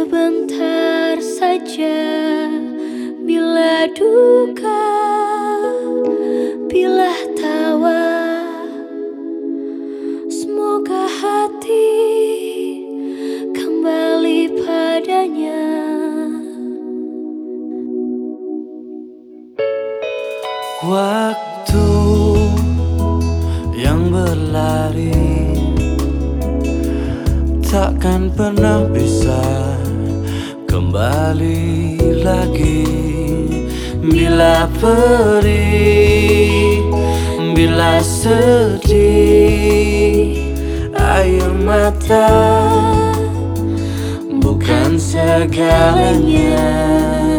sebentar saja. Bila duka, bila tawa, semoga hati kembali padanya. Waktu yang berlari takkan pernah bisa kembali lagi. Bila perih, bila sedih, air mata bukan segalanya.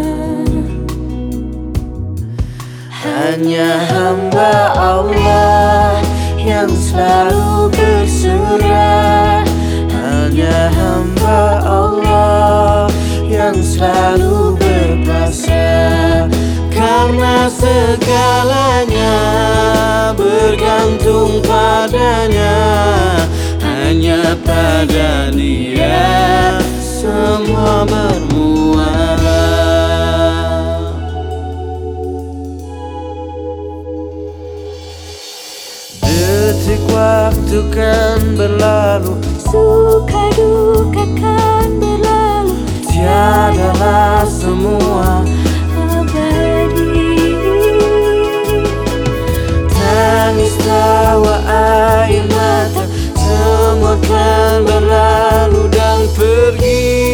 Hanya hamba Allah yang selalu berserah. Hanya hamba Allah yang selalu berpasrah. Karena segalanya bergantung padanya. Hanya pada Dia semua bermuara. Detik waktu kan berlalu, Suka duka kan berlalu, tiadalah semua abadi. tangis, tawa, air mata, semua kan berlalu dan pergi.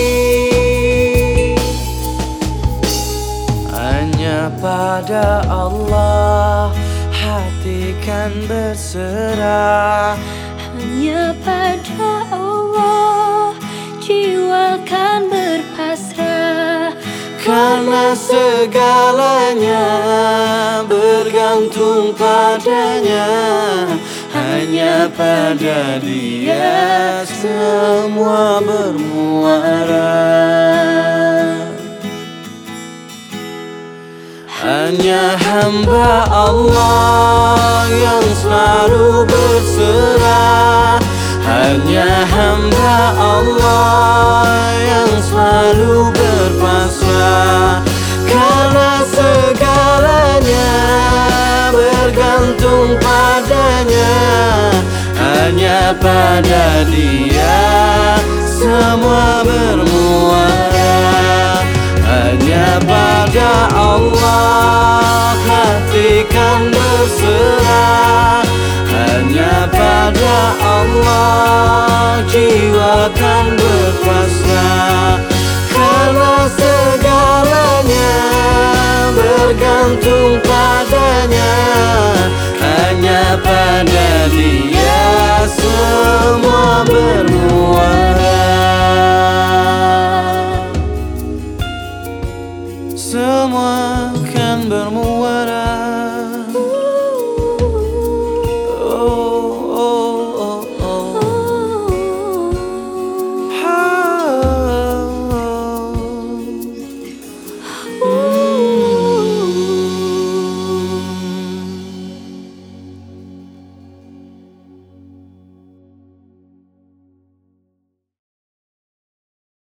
Hanya pada Allah hati kan berserah. Hanya pada Allah jiwa kan berpasrah. Karena segalanya bergantung padanya. Hanya pada Dia semua bermuara. Hanya hamba Allah yang selalu berserah. Hanya hamba Allah yang selalu berpasrah. Karena segalanya bergantung padanya. Hanya pada Dia semua bermuara. Hanya pada Allah hati kan berserah. Hanya pada Allah jiwa kan berpasrah. Karena segalanya bergantung padanya. Hanya pada Dia semua bermuara.